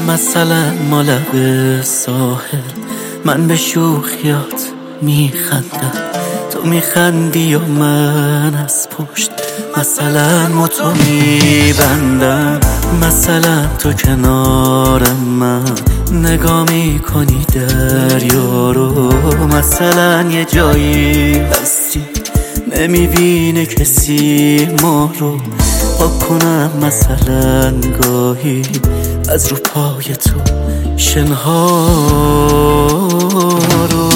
مثلا ما لب ساحل، من به شوخیات میخندم، تو میخندی و من از پشت مثلا متو میبندم. مثلا تو کنار من نگاه میکنی دریا رو، مثلا یه جایی هستی نمیبینه کسی ما رو. پاک کنم مثلا گاهی از رو پای تو شنها رو.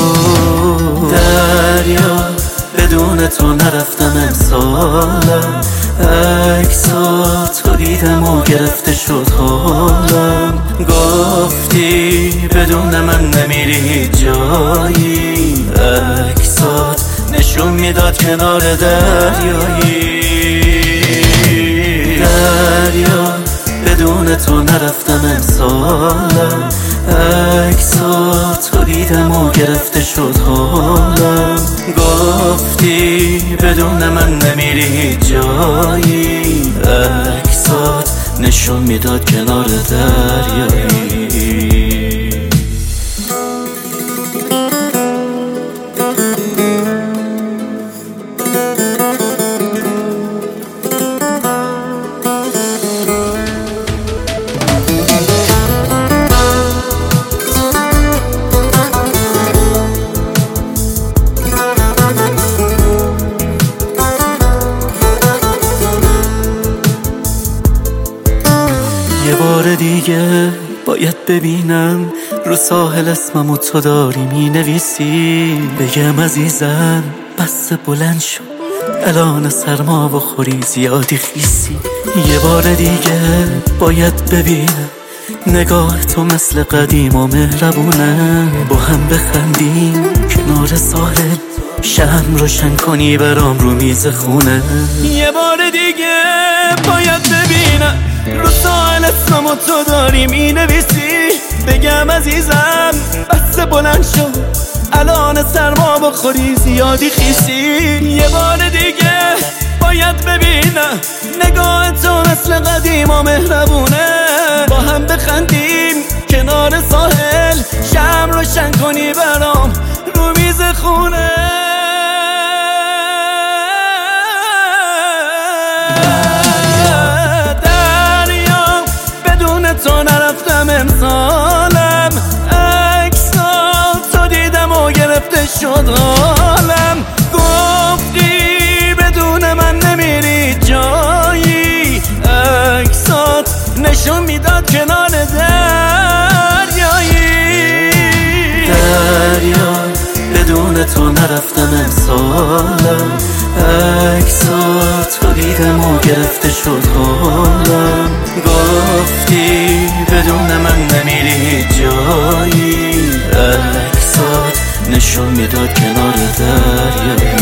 دریا بدون تو نرفتم امسالم، عکسات رو دیدم و گرفته شد حالم. گفتی بدون من نمیری جایی، عکسات نشون میداد کنار دریایی. دریا بدون تو نرفتم امسالم، عکسات رو دیدم و گرفته شد حالم. گفتی بدون من نمیری جایی، عکسات نشون میداد کنار دریایی. یه بار دیگه باید ببینم رو ساحل اسممو تو داری مینویسی. بگم عزیزم بس بلند شو، الان سرما بخوری زیادی خیسی. یه بار دیگه باید ببینم نگاه تو مثل قدیم و مهربونه، با هم بخندیم کنار ساحل، شمع روشن کنی برام رو میز خونه. یه بار دیگه باید ببینم رو ساحل اسممو تو داری مینویسی. بگم عزیزم بس بلند شو، الان سرما بخوری زیادی خیسی. یه بار دیگه باید ببینم نگاه تو مثل قدیم و مهربونه، با هم بخندیم کنار ساحل، شمع روشن کنی برام رو میز خونه. تو نرفتم امسالم، عکسات تو دیدم و گرفته شد حالم. گفتی بدون من نمیری جایی، عکسات نشون میداد کنار دریایی. دریا بدون تو نرفتم امسالم، عکسات تو دیدم و گرفته شد حالم. گفتی بدون من نمیری جایی، عکسات نشون میداد کنار دریا.